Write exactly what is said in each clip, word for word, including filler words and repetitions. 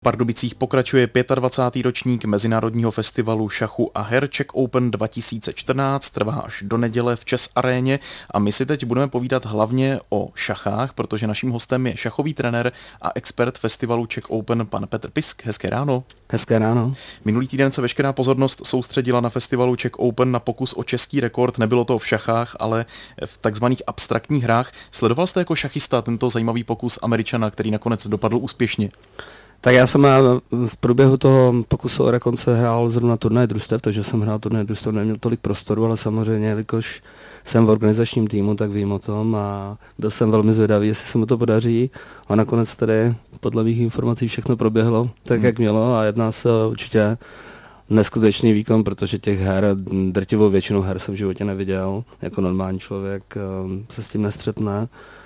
V Pardubicích pokračuje dvacátý pátý ročník Mezinárodního festivalu šachu a her Czech Open dva tisíce čtrnáct, trvá až do neděle v Chess Aréně a my si teď budeme povídat hlavně o šachách, protože naším hostem je šachový trenér a expert festivalu Czech Open pan Petr Pisk. Hezké ráno. Hezké ráno. Minulý týden se veškerá pozornost soustředila na festivalu Czech Open na pokus o český rekord. Nebylo to v šachách, ale v takzvaných abstraktních hrách. Sledoval jste jako šachista tento zajímavý pokus Američana, který nakonec dopadl úspěšně? Tak já jsem v průběhu toho pokusu o rekord hrál zrovna turnaj družstev, takže jsem hrál turnaj družstev, neměl tolik prostoru, ale samozřejmě, jelikož jsem v organizačním týmu, tak vím o tom a byl jsem velmi zvědavý, jestli se mu to podaří. A nakonec tady podle mých informací všechno proběhlo tak, hmm. jak mělo a jedná se určitě neskutečný výkon, protože těch her, drtivou většinu her jsem v životě neviděl, jako normální člověk se s tím nestřetne.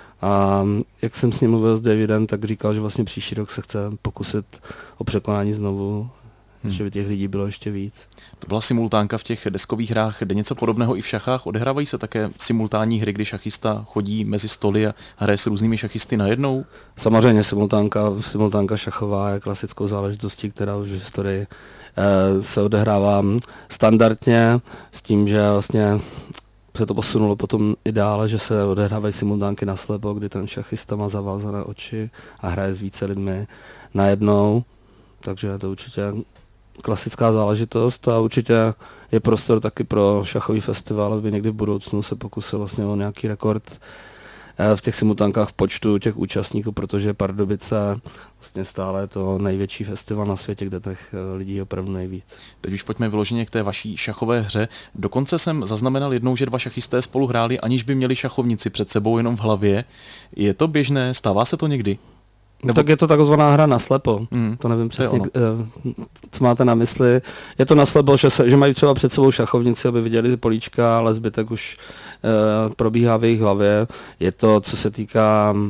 A jak jsem s ním mluvil s Davidem, tak říkal, že vlastně příští rok se chce pokusit o překonání znovu, hmm. že by těch lidí bylo ještě víc. To byla simultánka v těch deskových hrách, jde něco podobného i v šachách? Odehrávají se také simultánní hry, kdy šachista chodí mezi stoly a hraje s různými šachisty najednou? Samozřejmě simultánka, simultánka šachová je klasickou záležitostí, která už v historii eh, se odehrává standardně s tím, že vlastně se to posunulo potom i dále, že se odehrávají simultánky naslepo, kdy ten šachista má zavázané oči a hraje s více lidmi najednou, takže je to určitě klasická záležitost a určitě je prostor taky pro šachový festival, aby někdy v budoucnu se pokusil vlastně o nějaký rekord v těch simultánkách v počtu těch účastníků, protože Pardubice vlastně stále je to největší festival na světě, kde těch lidí je opravdu nejvíc. Teď už pojďme vyloženě k té vaší šachové hře. Dokonce jsem zaznamenal jednou, že dva šachisté spolu hráli, aniž by měli šachovnici před sebou, jenom v hlavě. Je to běžné? Stává se to někdy? Nebo... Tak je to takzvaná hra naslepo. Mm, to nevím přesně, to co máte na mysli. Je to naslepo, že, se, že mají třeba před sebou šachovnici, aby viděli ty políčka, ale zbytek už uh, probíhá v jejich hlavě. Je to, co se týká uh,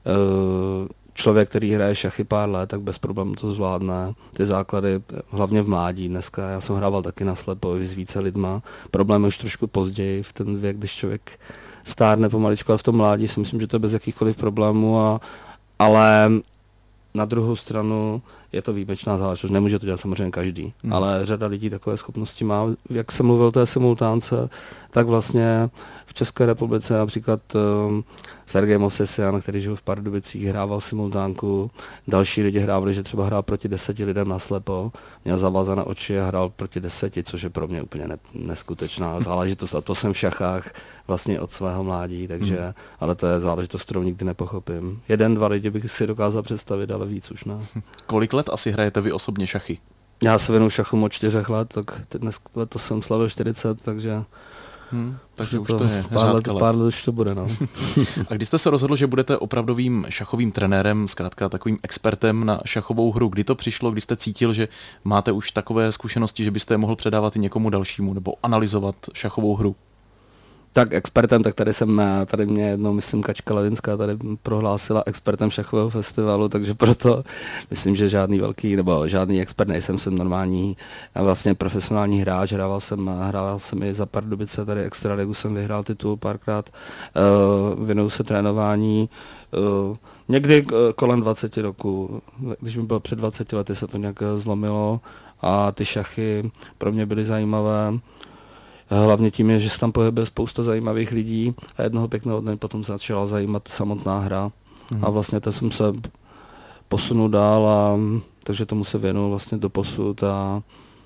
člověk, který hraje šachy pár let, tak bez problémů to zvládne. Ty základy, hlavně v mládí dneska. Já jsem hrával taky naslepo s více lidma. Problém je už trošku později, v ten věk, když člověk stárne pomaličku, ale v tom mládí si myslím, že to je bez jakýchkoliv problémů a ale na druhou stranu je to výjimečná záležitost, nemůže to dělat samozřejmě každý, hmm. ale řada lidí takové schopnosti má. Jak jsem mluvil o té simultánce, tak vlastně v České republice například um, Sergej Movsesian, který žil v Pardubicích, hrával simultánku, další lidi hrávali, že třeba hrál proti deseti lidem naslepo, měl zavázané oči a hrál proti deseti, což je pro mě úplně ne, neskutečná záležitost a to jsem v šachách vlastně od svého mládí, takže, hmm. ale to je záležitost, kterou nikdy nepochopím. Jeden, dva lidi bych si dokázal představit, ale víc už ne. Kolik let asi hrajete vy osobně šachy? Já se věnuju šachům od čtyřech let, tak dnes to jsem slavil čtyřicet, takže... Hmm, takže už to, to je pár let, pár let už to bude, no. A když jste se rozhodl, že budete opravdovým šachovým trenérem, zkrátka takovým expertem na šachovou hru, kdy to přišlo, kdy jste cítil, že máte už takové zkušenosti, že byste je mohl předávat i někomu dalšímu nebo analyzovat šachovou hru? Tak expertem, tak tady jsem, tady mě jednou, myslím, Kačka Levinská tady prohlásila expertem šachového festivalu, takže proto myslím, že žádný velký, nebo žádný expert nejsem, jsem normální a vlastně profesionální hráč, hrával jsem, hrával jsem i za Pardubice, tady Extraligu jsem vyhrál titul párkrát, uh, věnuju se trénování, uh, někdy kolem dvacet roku, když mi bylo před dvaceti lety, se to nějak zlomilo a ty šachy pro mě byly zajímavé. Hlavně tím je, že se tam pohybuje spousta zajímavých lidí a jednoho pěkného dne potom se začala zajímat samotná hra. Mm. A vlastně to jsem se posunul dál a takže tomu se věnuju vlastně do posud a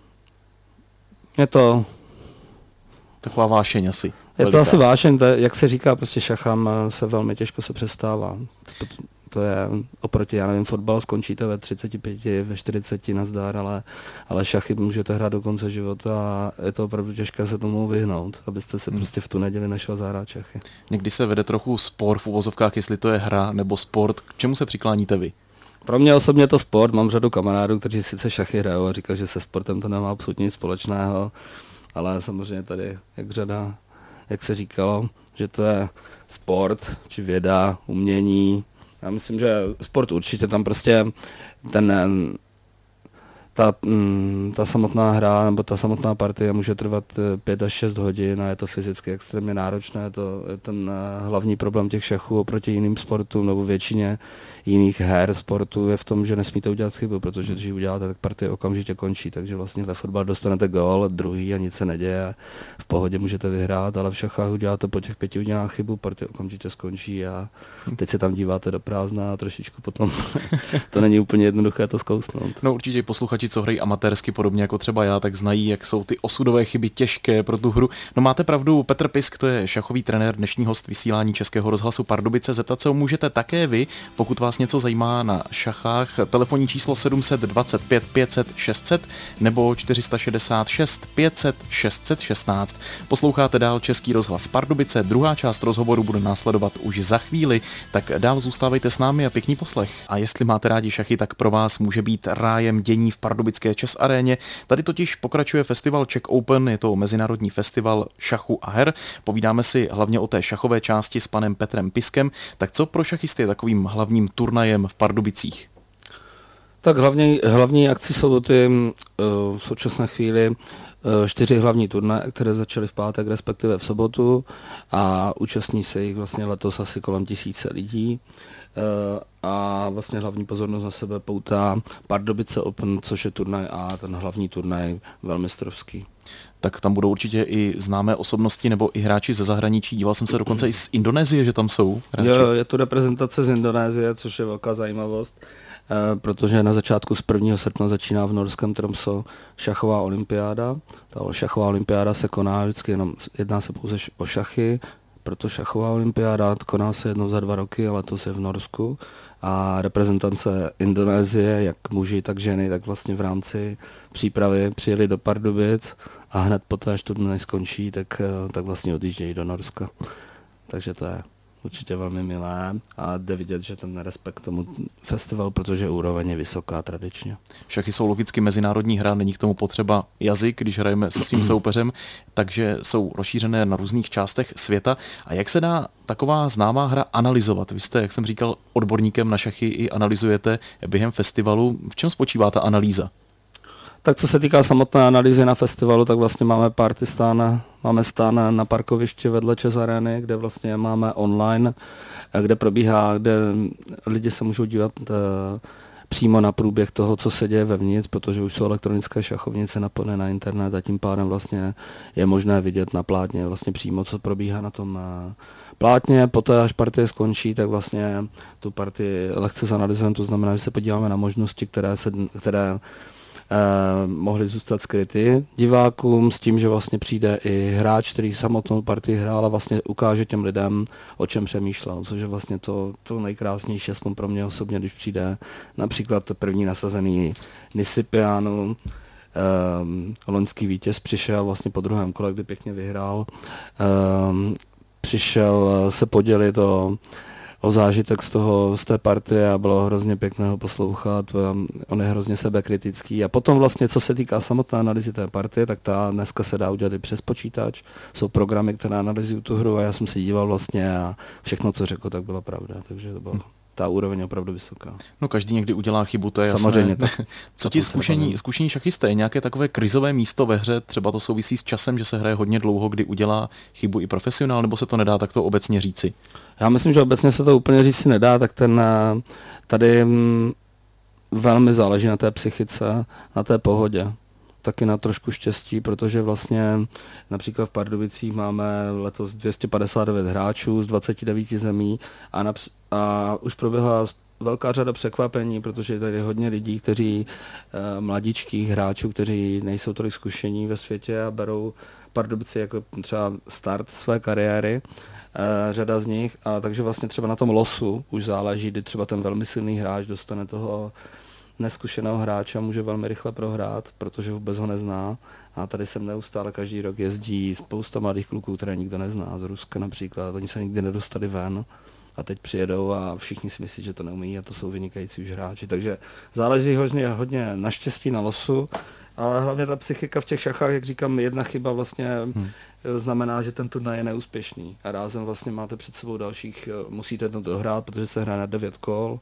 je to... Taková vášeň asi. Je veliká. To asi vášeň, to je, jak se říká, prostě šachám se velmi těžko se přestává. To je oproti, já nevím, fotbal skončíte ve třiceti pěti, ve čtyřiceti nazdar, ale, ale šachy můžete hrát do konce života a je to opravdu těžké se tomu vyhnout, abyste se hmm. prostě v tu neděli nešel zahrát šachy. Někdy se vede trochu spor v uvozovkách, jestli to je hra nebo sport. K čemu se přikláníte vy? Pro mě osobně to sport, mám řadu kamarádů, kteří sice šachy hrajou a říkají, že se sportem to nemá absolutně nic společného, ale samozřejmě tady, jak řada, jak se říkalo, že to je sport, či věda, umění. Já myslím, že sport určitě tam prostě ten, ta, mm, ta samotná hra nebo ta samotná partie může trvat pět až šest hodin a je to fyzicky extrémně náročné. To je ten hlavní problém těch šachů oproti jiným sportům nebo většině jiných her sportů je v tom, že nesmíte udělat chybu, protože když ji uděláte, tak partie okamžitě končí. Takže vlastně ve fotbale dostanete gól, druhý a nic se neděje. V pohodě můžete vyhrát, ale v šachách uděláte po těch pěti hodinách chybu, partie okamžitě skončí a teď se tam díváte do prázdna a trošičku potom to není úplně jednoduché to zkousnout. No určitě posluchači, co hrají amatérsky, podobně jako třeba já, tak znají, jak jsou ty osudové chyby těžké pro tu hru. No máte pravdu, Petr Pisk, to je šachový trenér, dnešní host vysílání Českého rozhlasu Pardubice. Zeptat se ho můžete také vy, pokud vás něco zajímá na šachách. Telefonní číslo sedm dva pět pět set šest set nebo čtyři šedesát šest pět set šest set šestnáct. Posloucháte dál Český rozhlas Pardubice, druhá část rozhovoru bude následovat už za chvíli, tak dál zůstávejte s námi a pěkný poslech. A jestli máte rádi šachy, tak pro vás může být rájem dění v pardubické Chess aréně. Tady totiž pokračuje festival Czech Open, je to mezinárodní festival šachu a her. Povídáme si hlavně o té šachové části s panem Petrem Piskem. Tak co pro šachisty je takovým hlavním turnajem v Pardubicích? Tak hlavní, hlavní akci jsou ty uh, v současné chvíli uh, čtyři hlavní turnaje, které začaly v pátek, respektive v sobotu a účastní se jich vlastně letos asi kolem tisíce lidí. Uh, a vlastně hlavní pozornost na sebe poutá Pardubice Open, což je turnaj A, ten hlavní turnaj velmistrovský. Tak tam budou určitě i známé osobnosti nebo i hráči ze zahraničí. Díval jsem se dokonce i z Indonésie, že tam jsou hráči. Jo, je to reprezentace z Indonésie, což je velká zajímavost, eh, protože na začátku z prvního srpna začíná v norském Tromsø šachová olympiáda. Ta šachová olympiáda se koná vždycky jenom, jedná se pouze o šachy, proto šachová olympiáda koná se jednou za dva roky, ale to je v Norsku. A reprezentace Indonésie, jak muži, tak ženy, tak vlastně v rámci přípravy přijeli do Pardubic a hned poté, až to dnes skončí, tak, tak vlastně odjíždějí do Norska. Takže to je určitě velmi milé a jde vidět, že ten respekt tomu festivalu, protože úroveň je vysoká tradičně. Šachy jsou logicky mezinárodní hra, není k tomu potřeba jazyk, když hrajeme se svým soupeřem, takže jsou rozšířené na různých částech světa. A jak se dá taková známá hra analyzovat? Vy jste, jak jsem říkal, odborníkem na šachy i analyzujete během festivalu. V čem spočívá ta analýza? Tak co se týká samotné analýzy na festivalu, tak vlastně máme party stán, máme stán na parkovišti vedle Chess arény, kde vlastně máme online, kde probíhá, kde lidi se můžou dívat e, přímo na průběh toho, co se děje vevnitř, protože už jsou elektronické šachovnice napojené na internet a tím pádem vlastně je možné vidět na plátně vlastně přímo, co probíhá na tom e, plátně. Poté, až partie skončí, tak vlastně tu partii lehce zanalizujeme, to znamená, že se podíváme na možnosti, které se, které Eh, mohli zůstat skryty divákům s tím, že vlastně přijde i hráč, který samotnou partii hrál a vlastně ukáže těm lidem, o čem přemýšlel, což je vlastně to, to nejkrásnější, aspoň pro mě osobně, když přijde například první nasazený Nisipianu, eh, loňský vítěz přišel vlastně po druhém kole, kdy pěkně vyhrál, eh, přišel se podělit o o zážitek z toho, z té partie a bylo hrozně pěkné ho poslouchat, on je hrozně sebekritický a potom vlastně, co se týká samotné analýzy té partie, tak ta dneska se dá udělat i přes počítač, jsou programy, které analyzují tu hru a já jsem se díval vlastně a všechno, co řekl, tak bylo pravda, takže to bylo... Ta úroveň je opravdu vysoká. No každý někdy udělá chybu, to je jasné. Samozřejmě tak. Co ti zkušení, zkušení šachisté, nějaké takové krizové místo ve hře, třeba to souvisí s časem, že se hraje hodně dlouho, kdy udělá chybu i profesionál, nebo se to nedá takto obecně říci? Já myslím, že obecně se to úplně říci nedá, tak ten tady velmi záleží na té psychice, na té pohodě. Taky na trošku štěstí, protože vlastně například v Pardubicích máme letos dvě stě padesát devět hráčů z dvaceti devíti zemí a, např- a už proběhla velká řada překvapení, protože tady je hodně lidí, kteří eh, mladíčkých hráčů, kteří nejsou tolik zkušení ve světě a berou Pardubici jako třeba start své kariéry, eh, řada z nich, a takže vlastně třeba na tom losu už záleží, kdy třeba ten velmi silný hráč dostane toho neskušeného hráče a může velmi rychle prohrát, protože vůbec ho nezná. A tady sem neustále každý rok jezdí spousta mladých kluků, které nikdo nezná, z Ruska například. Oni se nikdy nedostali ven a teď přijedou a všichni si myslí, že to neumí a to jsou vynikající už hráči. Takže záleží hodně, hodně na štěstí, na losu, ale hlavně ta psychika v těch šachách, jak říkám, jedna chyba vlastně hmm. znamená, že ten turnaj je neúspěšný. A rázem vlastně máte před sebou dalších, musíte to dohrát, protože se hraje na devět kol.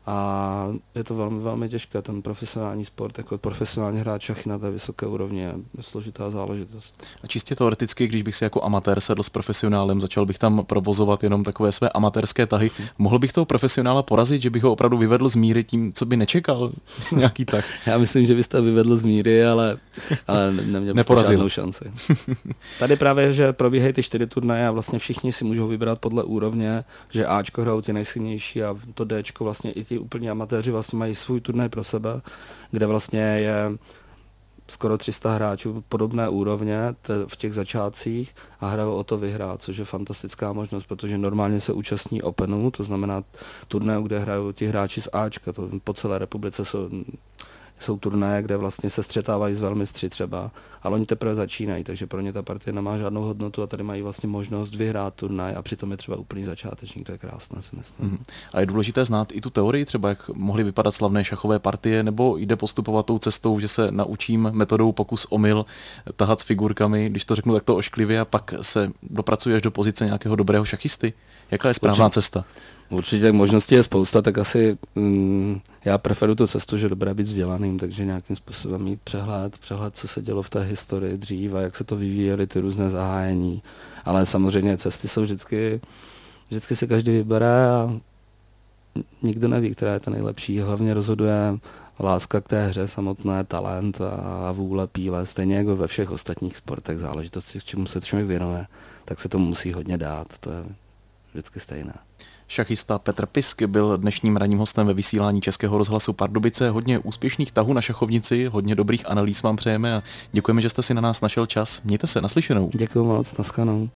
A je to velmi, velmi těžké, ten profesionální sport, jako profesionální hráč šachy na té vysoké úrovni je složitá záležitost. A čistě teoreticky, když bych si jako amatér sedl s profesionálem, začal bych tam provozovat jenom takové své amatérské tahy, mohl bych toho profesionála porazit, že bych ho opravdu vyvedl z míry tím, co by nečekal nějaký tak? Já myslím, že byste vyvedl z míry, ale, ale neměl byste žádnou šanci. Tady právě, že probíhají ty čtyři turnaje a vlastně všichni si můžou vybrat podle úrovně, že Ačko hrajou ti nejsilnější a to Dčko vlastně i ti úplně amatéři vlastně mají svůj turnaj pro sebe, kde vlastně je skoro tři sta hráčů podobné úrovně v těch začátcích a hrajou o to vyhrát, což je fantastická možnost, protože normálně se účastní Openu, to znamená turnaju, kde hrajou ti hráči z Ačka, to po celé republice jsou, jsou turnaje, kde vlastně se střetávají s velmistři třeba, ale oni teprve začínají, takže pro ně ta partie nemá žádnou hodnotu a tady mají vlastně možnost vyhrát turnaj a přitom je třeba úplný začátečník, to je krásné, si myslím. Mm. A je důležité znát i tu teorii, třeba jak mohly vypadat slavné šachové partie, nebo jde postupovat tou cestou, že se naučím metodou pokus omyl tahat s figurkami, když to řeknu takto ošklivě, a pak se dopracuješ do pozice nějakého dobrého šachisty? Jaká je správná Určitě. cesta? Určitě možností je spousta, tak asi mm, já preferuji tu cestu, že dobré být vzdělaným, takže nějakým způsobem mít přehled, přehled, co se dělo v té historii dřív a jak se to vyvíjely ty různé zahájení. Ale samozřejmě cesty jsou vždycky, vždycky si každý vybere a nikdo neví, která je ta nejlepší. Hlavně rozhoduje láska k té hře, samotné talent a vůle píle, stejně jako ve všech ostatních sportech záležitosti, k čemu se člověk věnuje, tak se tomu musí hodně dát, to je vždycky stejné. Šachista Petr Pisk byl dnešním ranním hostem ve vysílání Českého rozhlasu Pardubice. Hodně úspěšných tahů na šachovnici, hodně dobrých analýz vám přejeme a děkujeme, že jste si na nás našel čas. Mějte se, naslyšenou. Děkuji moc, naschledanou.